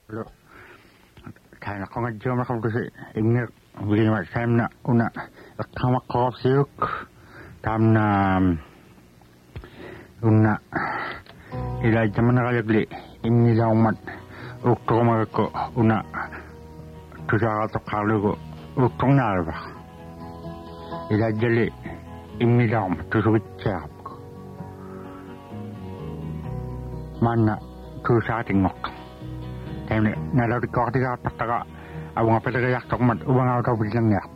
Lo, kaya na ko nga diyo makabulusi, ingir, bigyan mo sa na una, kama ko siyuk, tam na, una, ilay jaman nakalagli, ingir umat, ukto ko una, tusa ka kalugo, uktong narba, ilay jali, ingir umat, tusukit siya. Mana tusa tingok. Kaya nalaw ko kasi kapataka awang apataka yak mat ubang aw taw bilang yak.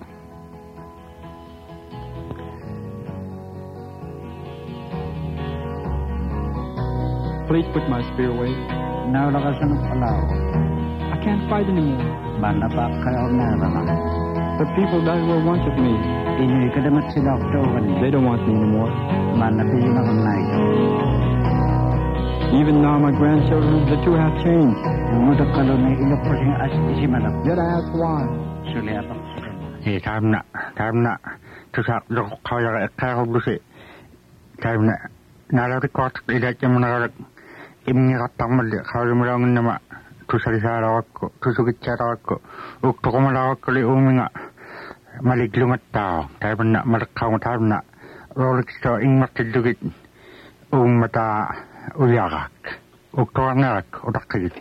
Please put my spear away. Now nakasan palaw. I can't fight anymore. Mana pa kayo na lang. The people that were once with me, Ini kadamat sila oktoban. they don't want me anymore. Mana pa yun akong naik. Even now my grandchildren, the two have changed. Umudak ka lang na ilok po siyang isi malap. Yet I ask why. Suli apang Tam na, tusa kaya kaya bulusi. Tam na, nalaw ko ilay jaman nakalagli, ingir katang mali, kaya mo lang nama, tusa risara ko, tusukit siya ko, ukto ko malawak ko li uminga, maliglungat tao, tam na, malakaw tam na, rolik so ing matidugit, mata, uyagak, ukto ngarak, udakit.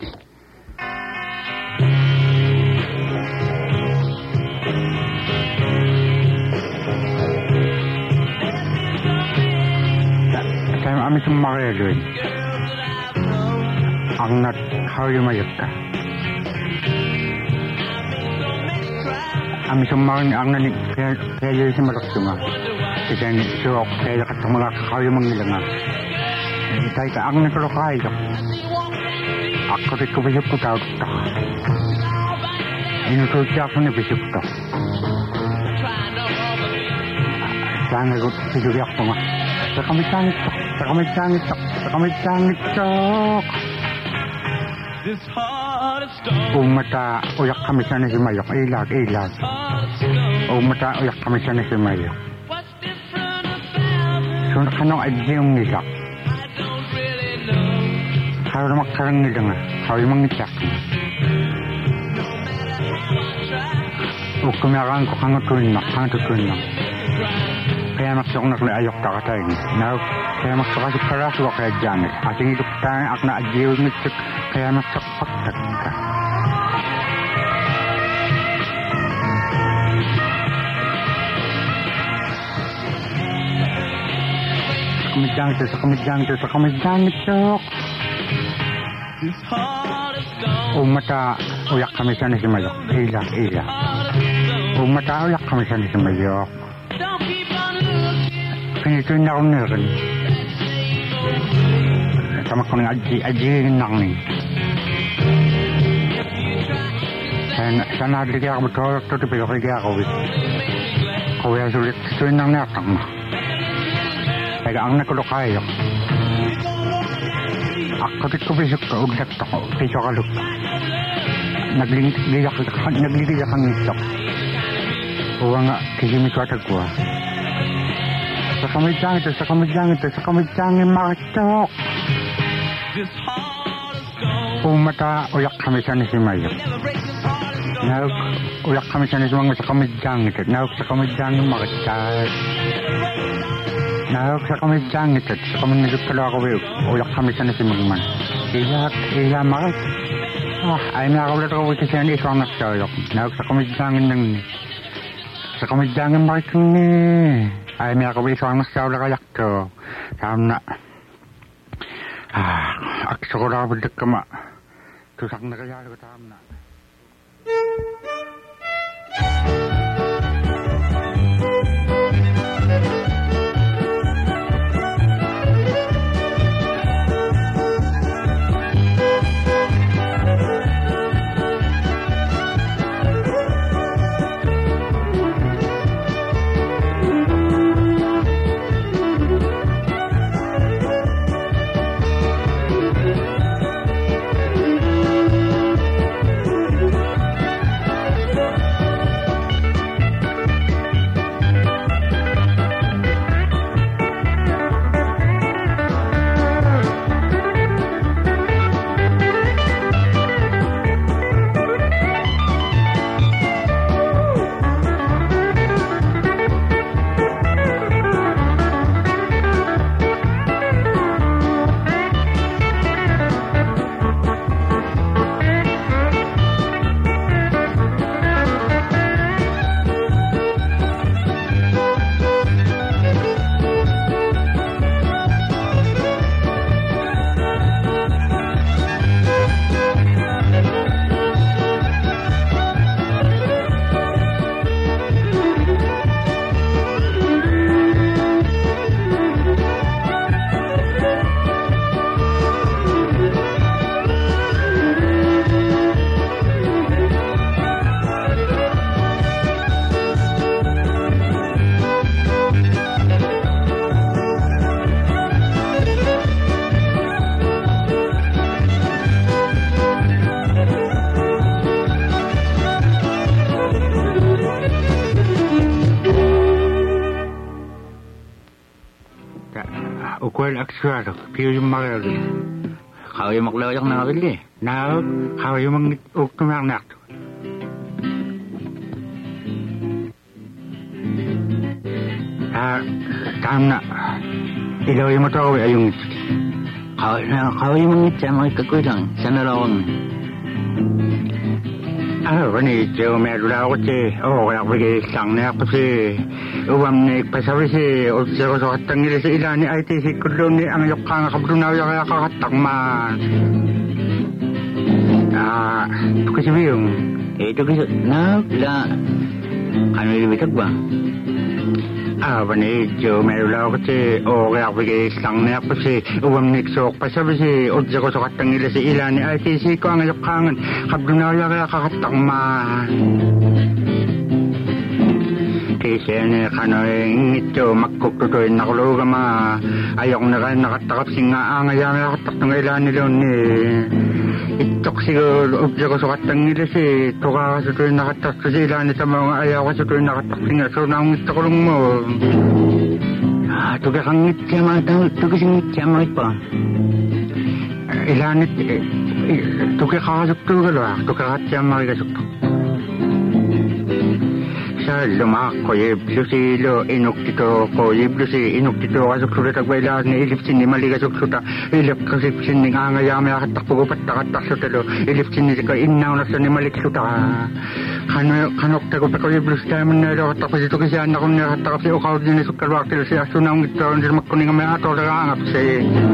Kaya kami sumakayalun, ang naghawi mayagka. Kami sumakayalun, ang nanik, kaya yun si malaksunga. Kaya ni suok, kaya katang mga kakawi mangilanga. Kaya ka ang nakalokay ka. Ako rin ko bisip ko tawag ka. Inutod siya ako na bisip ka. Sana ko sinubiyak ko nga. Sa kami sangit ka. Umata uyak kami sana si Mayok. Ilag. Umata uyak kami sana si Mayok. So kanong adji yung nilak. Kaya na magkarang nila nga. Kaya mangitak. Kumiyakaan ko kang tutuin na. Kaya maksok na ayok takatay. Kaya maksok kasi paraso ko kaya dyan. Ating ito tayo ak na adjiw nitsik. Kaya maksok pagtag ka. Sa kamidjang ito. Umata uyak kami sana si Mayok. Ila. Umata uyak kami sana si Mayok. Pinito na ako narin. Sama ko ng adji nang ni. Sana adli ako matulog to tipi ako ako. Kaya sulit ito nang nakang mo. Kaya ang nakulokay ako. Ako rin ko bisip ka, ugdak ako, piso ka lupa. Nagligiyak ang isok. Uwa nga, kisimik ko atagwa. Sa kamidyang makasok. Umata, uyak kami sa si Mayok. Uyak kami sa mga sa kamidyang ito. Sa kamidyang makasok. Sa kamidyang ito. Sa kamidyang ito ako, uyak kami sa si Magman. Iya makas. Ay nakakaulat ako kasi yan isang nagsayok. Sa kamidyang nang ni. Sa kamidyang makas ni. Ay nakakaulat isang nagsayok kayak to. Tama na. Aksa ko na kapalit ka ma. Tusak na kaya ko tama na. kuel aksuado piu magal Kau yang maklawak na kali. na how you mang uktumang nak tamna ilaw yung mataw ayong Kau yang mengecam mereka kudang. Sana lawang. Vani jo me la ko che ya bagi sang ne ko se uwam ne pasawi se o se ko tang ni se ilani ai ti si kulo ni ang yok ka ka bruna ya ka tang ma to ko si biung Itu kisah. Nak lah. Kanu lebih terbang. vani jo me la ko che ya bagi sang ne ko se uwam ne so pasawi se o se ko tang ni se ilani ai ti si ko ang yok ka bruna ya ka tang ma Kisene kanoy ito magkukutoy na kuluga ma ayok na nakatakap singa ang ayang nakatak ng ilan nila ni itok siguro ubya ko sa katang nila si tuka sa tuloy nakatak sa ilan nito mga ayaw ko sa tuloy nakatak singa so nang ito kulong mo Tuga kang ngitya mga tao. Tuga sing ngitya mga ito. Ilan ito tuka kakasukto ka lo tuka katya mga kasukto Lumak ko yiblo si lo inuktito ko yiblo si inuktito kasuksulit agwailan ni ilip sini mali kasuksuta ilip kasip sini angayamay akatakpo ko patakatak sa talo ilip sini ka inaw na sa ni malik suta kanokta ko pa ko yiblo si tayo man na ilo katakpo dito kasi anak ko niya katakap si ukaw din ni sukalwak tilo si asunang ito hindi magkuning may ato nakangap si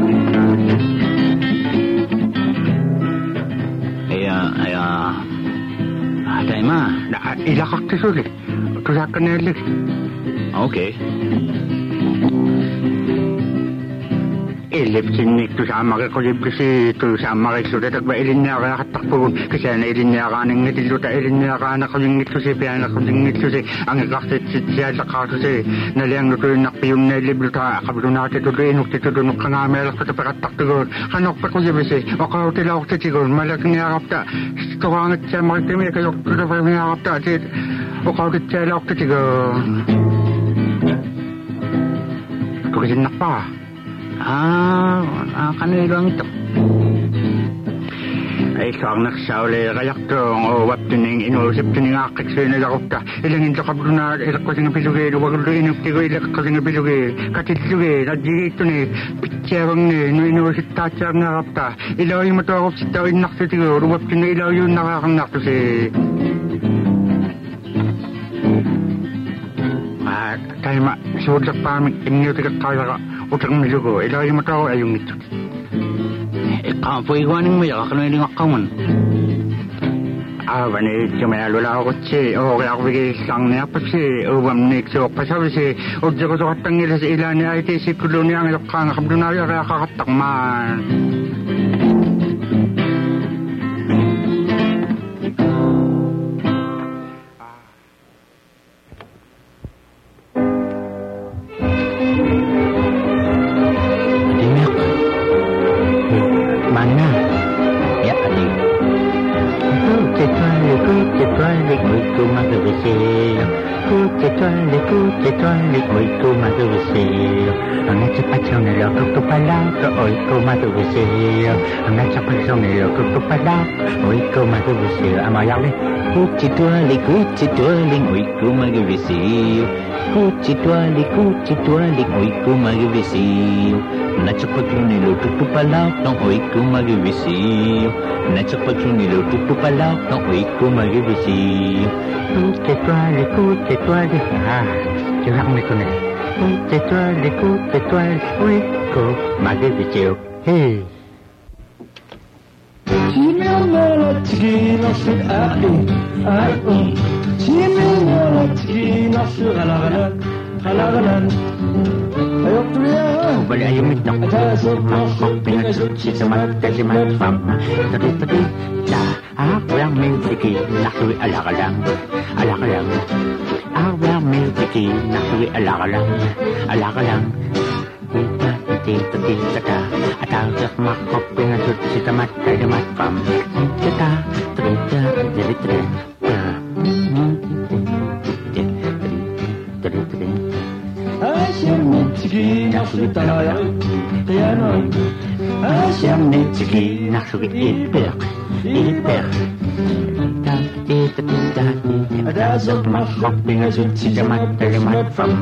Tayo ma. Ilakak ti sulit Tusakan na ilik. Okay. Ilip sinik tu sama ka kulibli si tu sama ka sulit at ba ilin niya ka katakpo kasi na ilin niya ka nang ngitilo ta ilin niya ka na kalingit to si piya na kalingit to si ang ikaksit siya sa kaso si naliang luto yung nakpiyong na iliblo ta kablo natin to inok tito doon ka nga may lakot pa kataktigon kanok pa kulibli si wakaw tilawak titigon malak niya kapta tukangat siya makitimi kayo pa niya kapta si wakaw siya lawak titigon tukisin pa Kanu ilang ito. Ay sang nagsauli kayak dong wap tining inusip tining akit sa inalakop ta ilang ito kablo na ilak ko singa pilugi wag lo inuptigo ilak ko singa pilugi katitlugi nadigi ito ni pitserang ni inusip tatsar na kapta ilaw yung matawag si tao inak sa tigo wap tining ilaw yung nakakanak to si tayo ma sudak pa amin inyo tigat tayo ka utang milugo ilaw yung matawag ayong ito Kamu iwanin mo ya kanu ilang akaman. Vani cuma lula ako si kaya ako bigay sang niya pa si uwam nik so pasabi si udyo ko sa katang nila sa ilan niya iti si kulo niya ang ilokang kablo na kaya kakatak man. Kucitualing, oi ku magvisio. Kucitualing, oi ku magvisio. Nachapatunilo tutupalak ng oi ku magvisio. Nachapatunilo tutupalak ng oi ku magvisio. Kucitualing, curang mo ito na. Kucitualing, oi ku magvisio. Hey! 지면을 지기너스 아이 지면을 지기너스 갈라가는 아역들이야 Bali ayong mitang mangkok pinasut si samat pam tadi aku yang miliki nakui alakalang aku yang miliki nakui alakalang tita atau sak mangkok pinasut si samat pam tita 아시는 지기 tiki nasugi talayari Rianoi Asiamne tiki nasugi iper That's of my Hopping as it is a matter from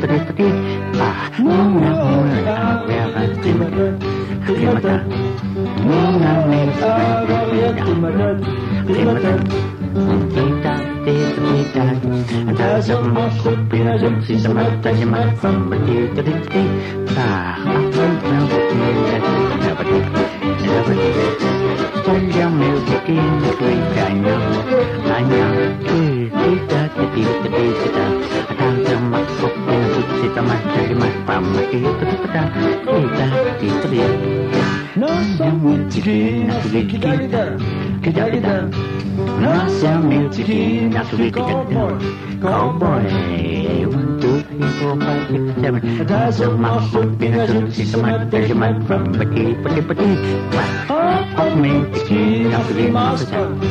Cowboy, 1, 2, 3, 4, 5, 6, 7. That's a muscle, being a good system, from Patti, Hop me, tiki, not to be mouse,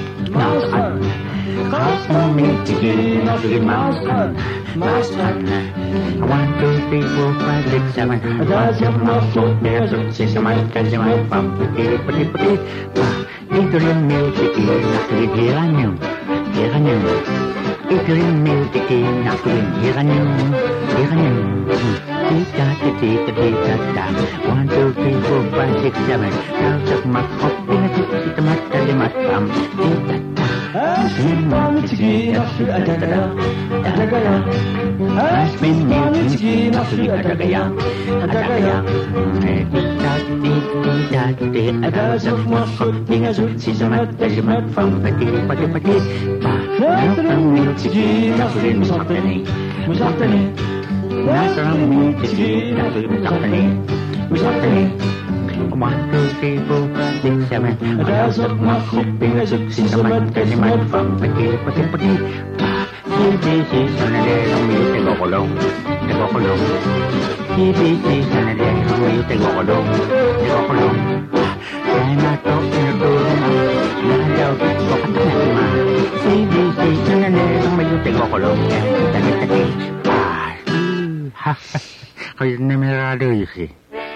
Cosmo me, tiki, not to be mouse, 1, 2, 3, 4, 5, 6, 7. That's a muscle, being a good system, from Patti, Italian music, not to be Iranian. Italian music, not to be Iranian. 1, 2, 3, 4, 5, 6, 7. Now suck my hop in a sit my telemat from Tiki nasu adagaya Asmin tiki nasu adagaya Adas of muscle, being a good system, from Patti, Tiki nasu Musatani Tiki Musatani 1, 2, 3, 4, 5, 6, 7. Adas of muscle, being a good system, from Patti, TBC Sunday, te go along. TBC Sunday, te go along. I'm not talking to TBC Sunday, te go along. Kaya namirado yun si.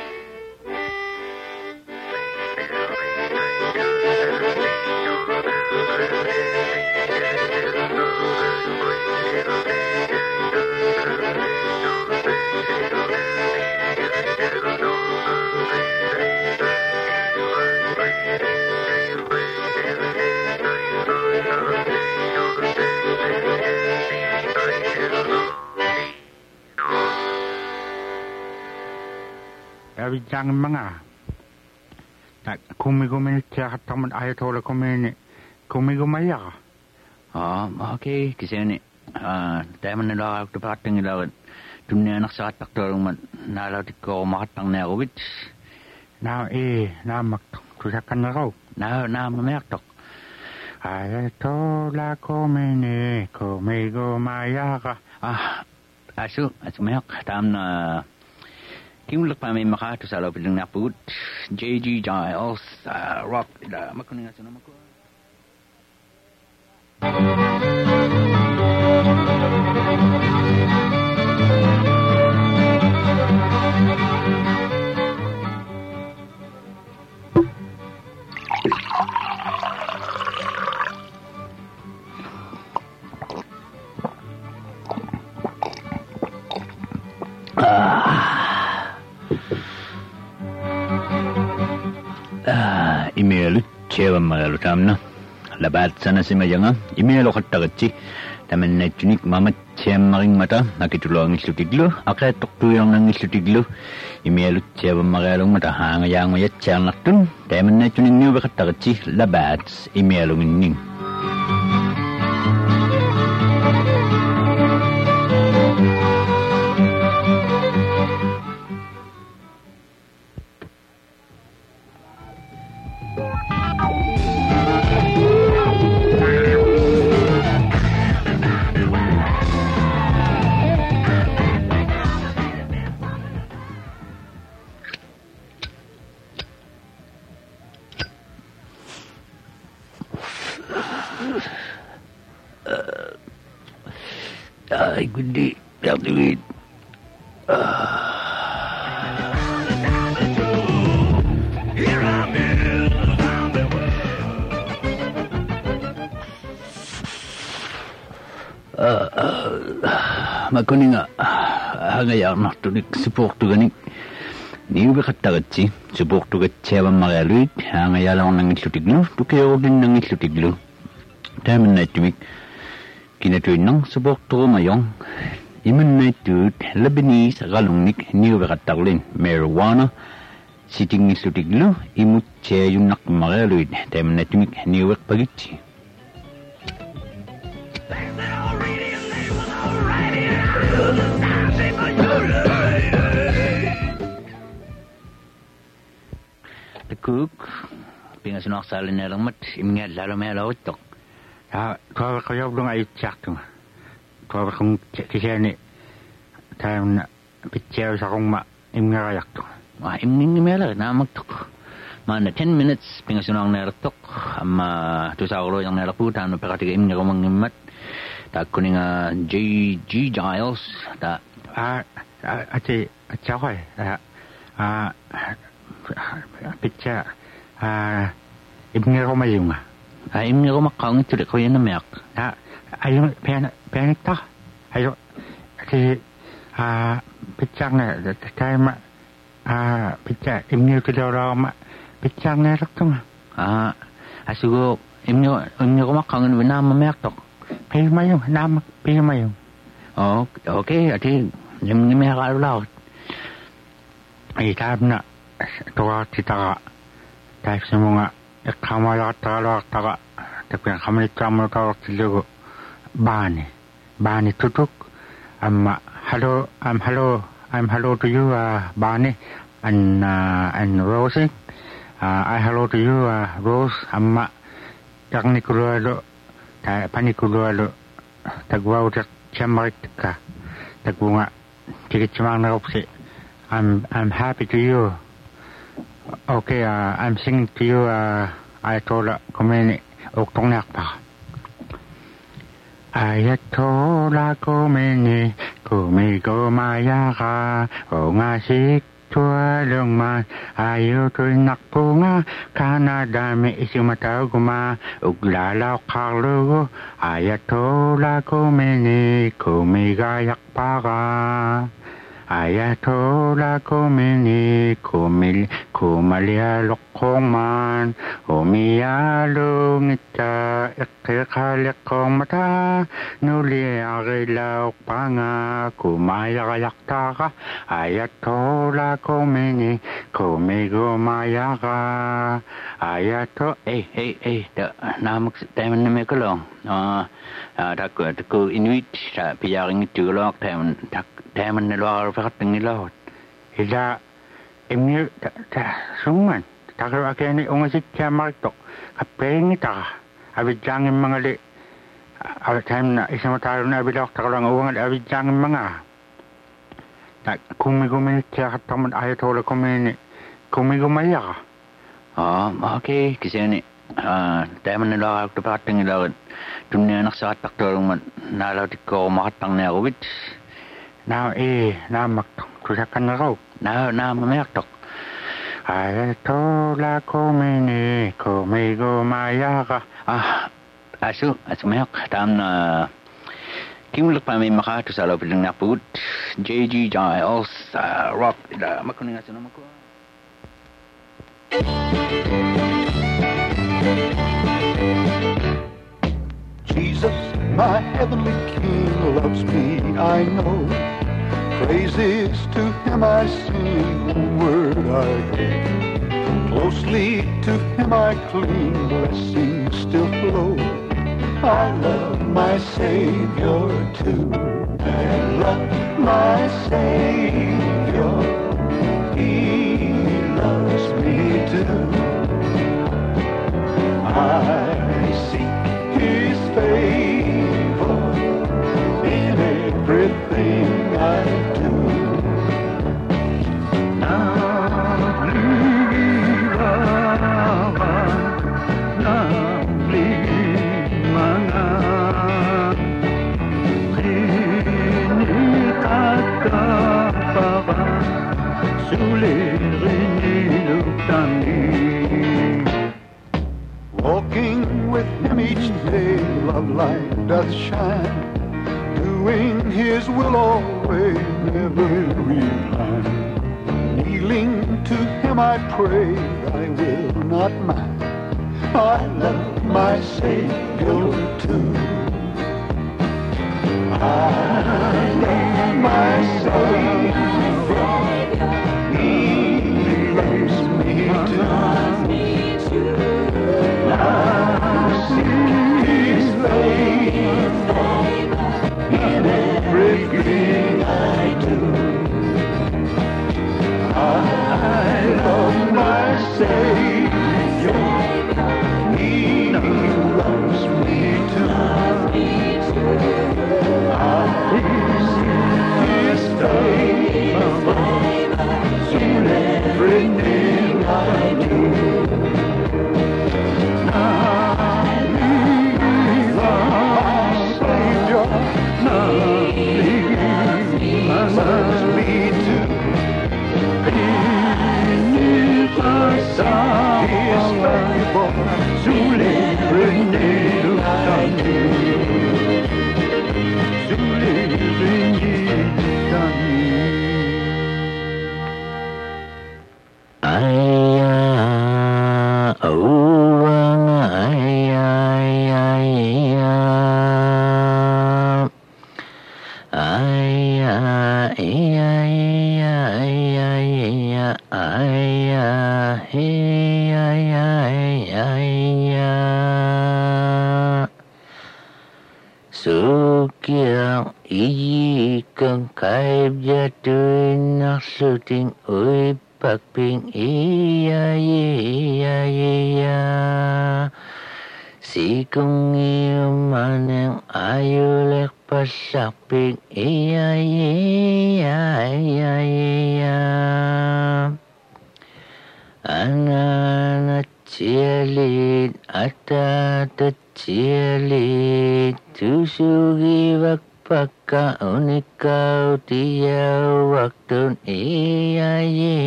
Jangan manga. Tak kumi cakap tamat ayat orang kumi ya. Okay, kasi ni. Tayo man nila ako pating nila. Dunia nak sa atak dorong man nalaw di ko makatang na ako which. Mak tusakan na raw. Mamak tok. Ayat la kumi gumaya ka. Asu mayak tam na. Kim look pa may makato sa loob ng naput. JG Giles, rock, makunin nga sa naman ko. Imelut cewa magalu tamna labat sana si majanga imelo khattagchi tamen netnik mama chemaring mata nakitulong islutiglo akay tuktuyong nang islutiglo imelut cewa magalong mata hanga yang mayat chang naktun tamen netnik niyo khattagchi labat imelo ning Ay, kundi, duit. Makuninga hagayaarnartunik supportuganik niuviqattagitsi supportugatsiavamarialuit haangayaalornangillutiklu tukeerulinnangillutiklu taamannaattumik kinatuinner supporturumayong imannaattuut Lebanese qalungnik niuviqattarulin marijuana sitingillutiklu imutsiajunnaqqumarialuit taamannaattumik niuviqpagitsi. Cook, being as an oxal in element, iming at Lalamel out. Twelve ay chaktung. 12 kisani time picture sa kong imngarayak to. Iming mela na magtok. Man 10 minutes being as an nertok. To sa ulo yung neraputan no pagkatiga iming romangmat. Ta kuning G Giles ta ati atsahoy picture iming romayunga. Iming romakang ito ko yan na meak. Ayun panic ta. Ayun si picture na time picture iming kilorama picture na raktung. Asugo iming romakang na meak to. Pimayong namak pimayong. Oh, okay. Ati yung may karulaw. Ay tab na tuwa tita tayo sa mga kamala taka tapi kami kamu kau tilu bani tutuk hello I'm hello to you Bani and Rosie I hello to you Rose yang ni keluar panikulualo tagwaw tak chamarik ka tagunga tikit chamang na opsi I'm happy to you. Okay, I'm singing to you Ayatollah Khomeini oktong pa. Ayatollah Khomeini kumigo maya ka o nga sik tua lung man ayo tu nak punga Canada me isimatau kuma uglalaw karlo Ayatollah Khomeini kumigayak para Ayatollah Khomeini kumalia lokong man umiyalong ita ikikalik kong mata nuli arilaw panga kumaya taka Ayatollah Khomeini kumigo maya ka Ayatollah namak taman na may kulong taku inuit sa piyaring itulog taman na luar fakat nilawat ila imni sungan takar akeni ungasik kamartok kapeng ita abidjangin mga li time na isang matalo na abilak takarang uwangan abidjangin mga kumigumin siya kataman Ayatollah Khomeini kumigumaya ka okay kasi ni taman na luar fakat nilawat dunia nak sa taktorong man nalawat ko makatang na uwit Now namak tusakan na raw. Na mamayaktok. Ayatollah Khomeini kumigo maya ka. Asu mayak tam na kimulak pa may makato sa loob ng naput. J.G. Giles rock makuning aso na mako. Jesus, my heavenly King, loves me, I know. Praises to him I sing, onward I go. Closely to him I cling, blessings still flow. I love my Savior too. I love my Savior. He loves me too. I seek his favor in everything I do. Walking with him each day, love light doth shine. doing his will always, every line. Kneeling to him I pray, I will not mind. I love my Savior too. I love my Savior. He loves me too. I seek his favor in everything I do. I love my Savior. He loves me too. I seek his favor in everything I do. Loves me too. Beneath the sun, his favor sulle Sukiang ikan kaib jatuhin naksuting uy pagping iya. Sikong iyamanang ayulek pasakping iya. Anak cialit atata cialit tusugi wakpakaun ikaw tiyaw waktun iya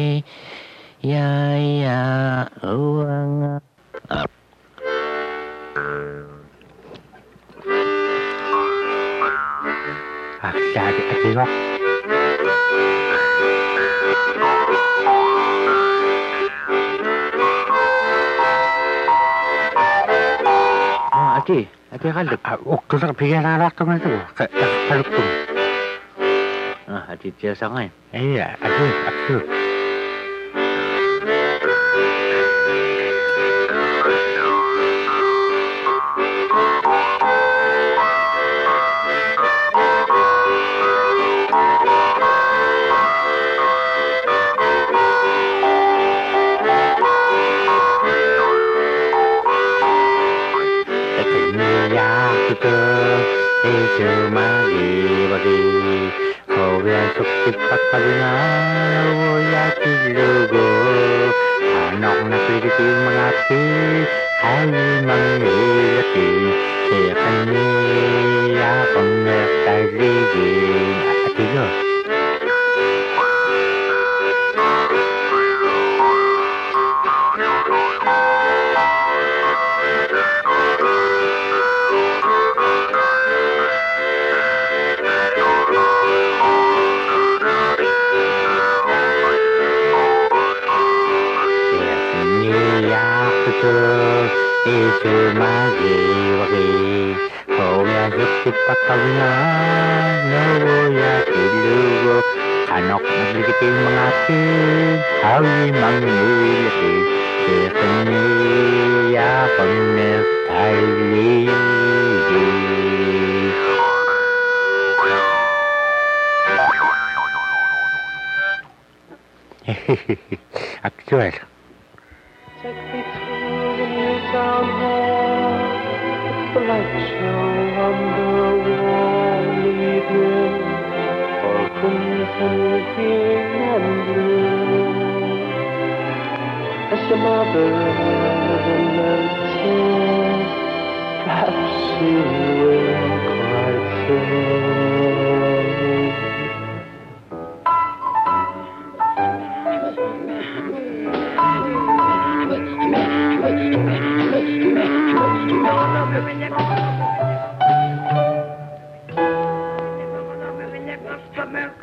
uwang Jadi ketiga. Ati kalak. Waktu sa bigyan na lang kami ito. Kalukong. Ati tiya sa ngayon. Iya, ati. Anok na pilitin mga pil ay manglilati kaya kaniya kung nagtaligin at ito. Isu magi wagi kau ya jepit pakawinan ya tilugo kanok nagligitin mengati hawi mangliliti sekenya pangner tailigi aktual. Take me through the new town hall, the lights show on the wall, evening, all crimson, green and blue. As your mother and the tears, perhaps she will cry through.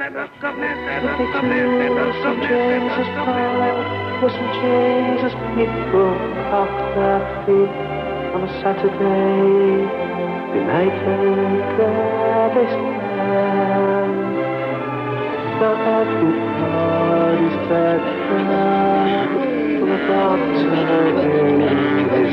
St. James's people off their feet on a Saturday, united gladys land. But everybody's dead now, from about turning his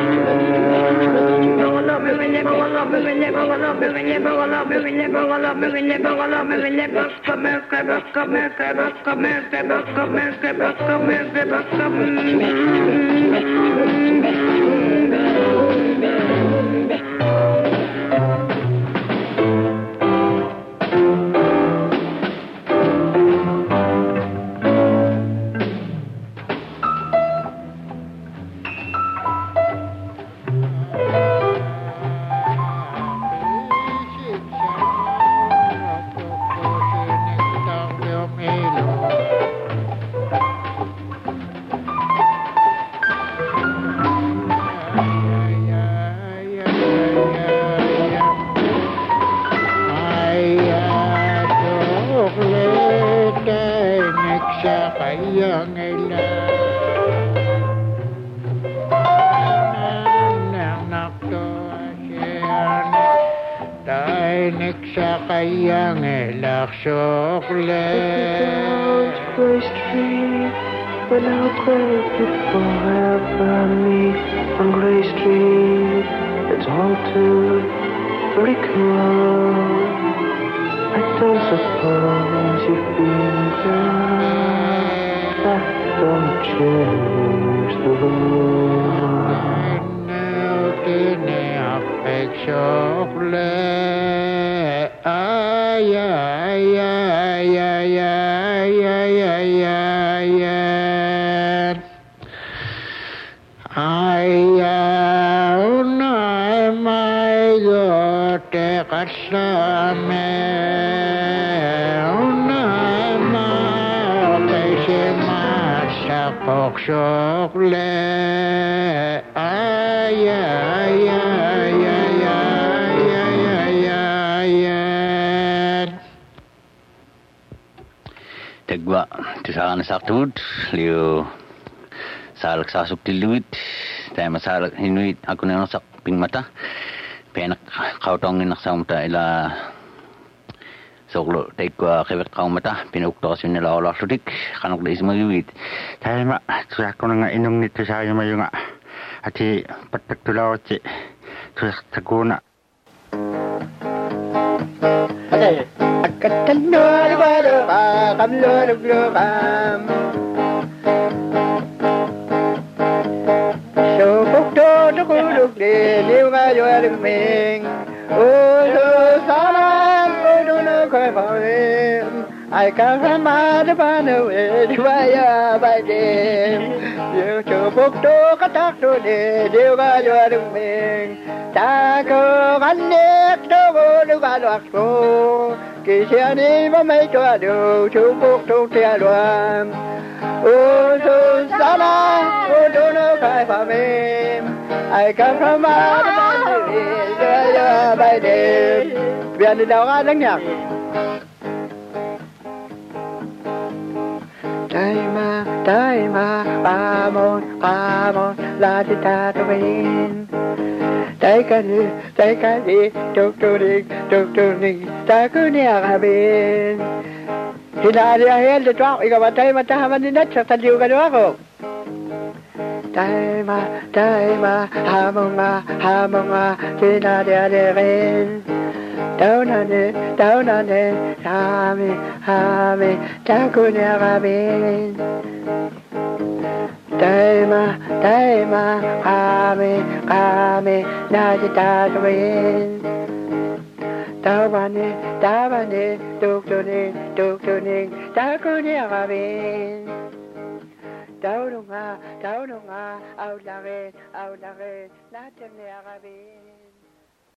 When our great people ever meet on Grey Street, it's all too very cool. I don't suppose you've been there. That don't change the rules. Now can I beg chocolate? Ay, ay, ay, ay, ay, ay, ay, ay, ay. Kasame unama keshema shakokshokle ay ay ay ay ay ay ay Tegwa tisana saktud liu salak sasuk tiluit tema salak hinuit aku nang sak ping mata penak kautongin naksamta ila soklo tekwa kewet kaumata pinukto sinila ola sudik kanok da ismayuit Tema suyak ko nga inong nito sa iyo mayunga ati patak tulaw ci suyak takuna akatanor baro kamlor blokam liu ga yo ming do salam do no kai pa I come from the pano ya by dem you cho bok to ka tak to de liu ga yo ming ta ko gan ne to do ga lo ko ki sia ni ma mai cho do cho bok to tia loam do salam do no kai pa I come from by đêm Viện đi đâu ai đánh nhạc Tay mà ba môn là thì ta cho mình Tay cái gì trục đi ta cứ nhạc hà bên Thì là đi hết thì cho ý mà tay mà ta mà đi nách thật thật nhiều cái đó không Tay mà hà mong thì là đi bên đâu nè hà mi ta cứ nhạc hà bên Tay mà hà mi na thì ta cho mình Tao bà nè tục cho nên ta cứ nhạc hà bên Tao đúng à, ao la ren, na chân nhạc hà bên